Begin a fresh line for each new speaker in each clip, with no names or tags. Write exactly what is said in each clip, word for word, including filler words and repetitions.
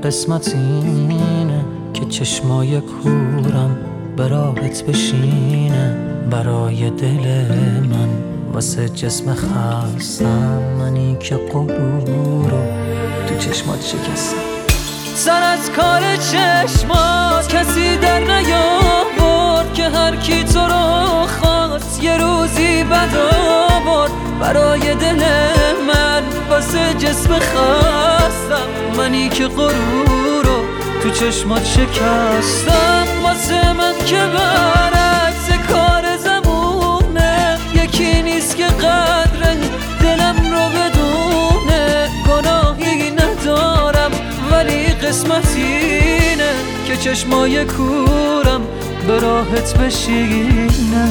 قسمت اینه که چشمای کورم به راحت بشینه برای دل من، واسه جسم خستم منی که غرور رو تو چشمات شکستم. سر از کار چشمات کسی در نیاورد که هر کی تو رو خواست یه روزی بد آورد. برای دل من واسه جسم خستم منی که غرور رو تو چشمات شکستم. واسه من که برعکس کار زمونه، یکی نیست که قدر دلم رو بدونه. گناهی ندارم ولی قسمت اینه که چشمای کورم به راحت بشینه.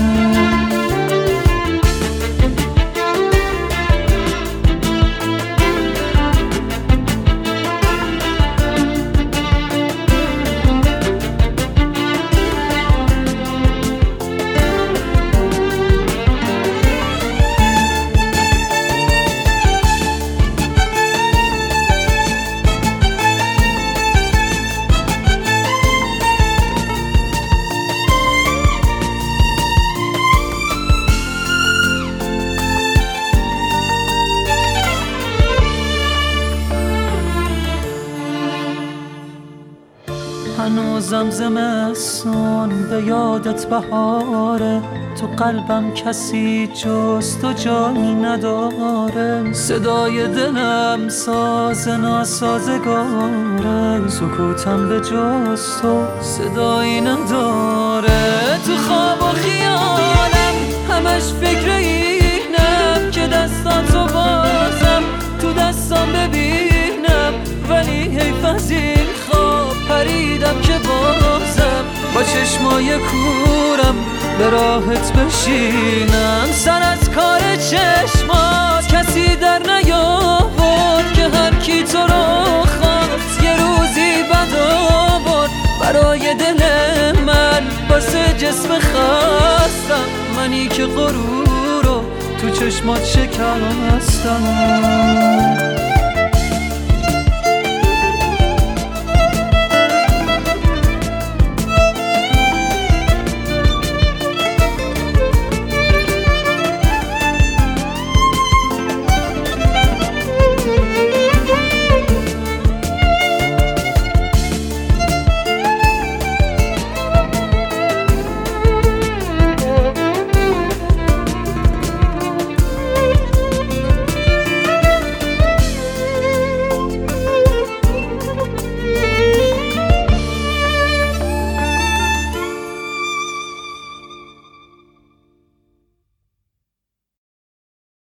هنوزم زمستون به یادت بهاره، تو قلبم کسی جز تو جایی نداره. صدای دلم ساز ناسازگاره، سکوتم به جز تو صدایی نداره. تو خواب و خیالم همش فکر اینم که دستاتو بازم تو دستام ببینم، ولی حیف از این خواب پریدم که بازم با چشمای کورم به راحت بشینم. سر از کار چشمات کسی در نیاورد که هر کی تو رو خواست یه روزی بد آورد. برای دل من واسه جسم خستم منی که غرور رو تو چشمات شکستم.